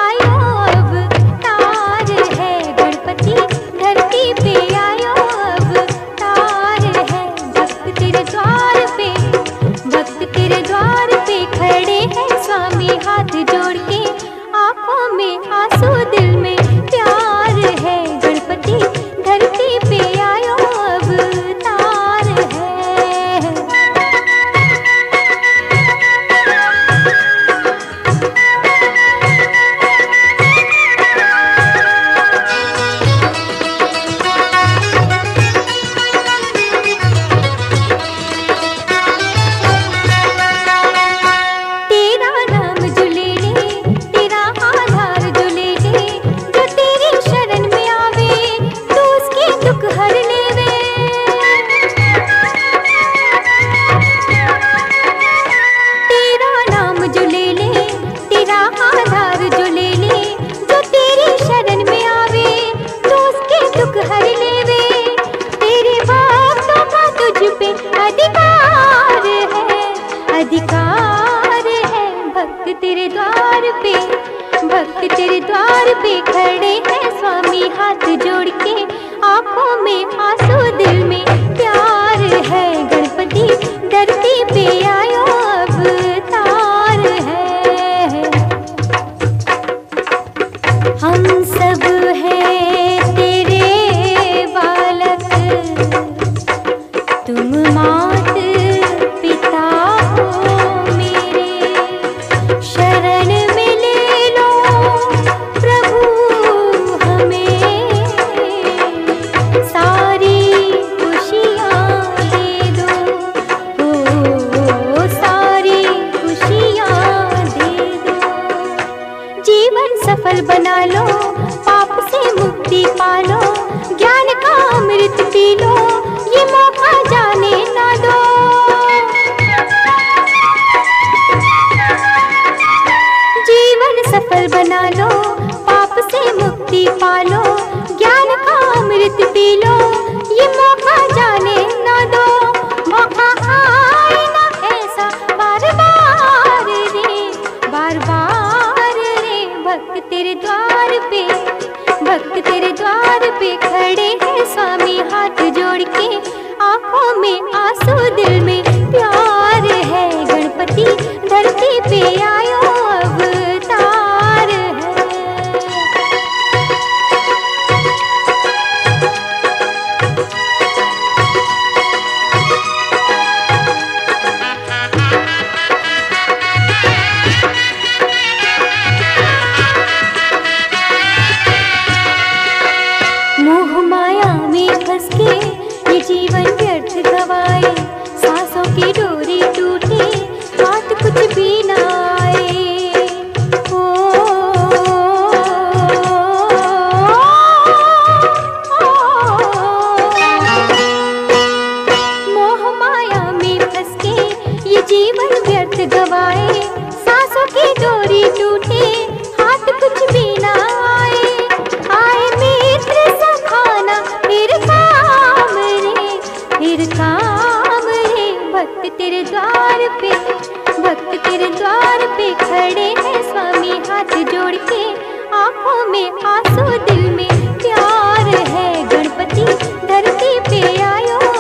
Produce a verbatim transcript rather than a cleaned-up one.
आयो अवतार है, गणपति धरती पे आयो अवतार है। भक्त तेरे द्वार पे, भक्त तेरे द्वार पे खड़े हैं स्वामी हाथ जोड़ के, आंखों में आंसू दिल में प्यार है। गणपति धरती पे आयो अवतार है। अधिकार है, अधिकार है, भक्त तेरे द्वार पे, भक्त तेरे द्वार पे खड़े हैं स्वामी हाथ जोड़ के, आंखों में आंसू दिल में प्यार है। गणपति धरती पे आयो अवतार है। हम सब हैं तेरे बालक, तुम मात पिता हो मेरे, शरण में ले लो प्रभु हमें, सारी खुशियाँ दे दो, हो सारी खुशियाँ दे दो। जीवन सफल बना लो, पाप से मुक्ति पालो, ज्ञान का अमृत पी लो, ये मौका जाने ना दो। जीवन सफल बना लो, पाप से मुक्ति पालो, ज्ञान का अमृत पी लो, ये मौका जाने ना दो। मौका आए ना ऐसा बार बार रे, बार बार रे। भक्त तेरे द्वार पे, भक्त तेरे द्वार पे खड़े हैं स्वामी हाथ जोड़ के, आंखों में आंसू दिल में प्यार है। गणपति धरती पे आयो अवतार है। मोह माया में फंस के ये जीवन व्यर्थ गवाए, सांसों की डोरी टूटे, हाथ कुछ भी ना आए। ओ, मोह माया में फंस के ये जीवन व्यर्थ गवाए, सांसों की डोरी टूटे, हाथ कुछ भी ना आए। आए मित्र सखाना फिर काम रे, फिर काम रे। भक्त तेरे द्वार पे, भक्त तेरे द्वार पे खड़े हैं स्वामी हाथ जोड़ के, आंखों में आंसू दिल में प्यार है। गणपति धरती पे आयो